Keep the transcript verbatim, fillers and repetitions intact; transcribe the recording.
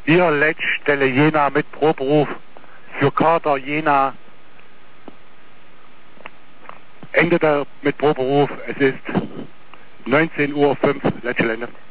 Hier Leitstelle Jena mit Proberuf für Kader Jena. Ende der mit Proberuf. Es ist neunzehn Uhr fünf, letzte Lände.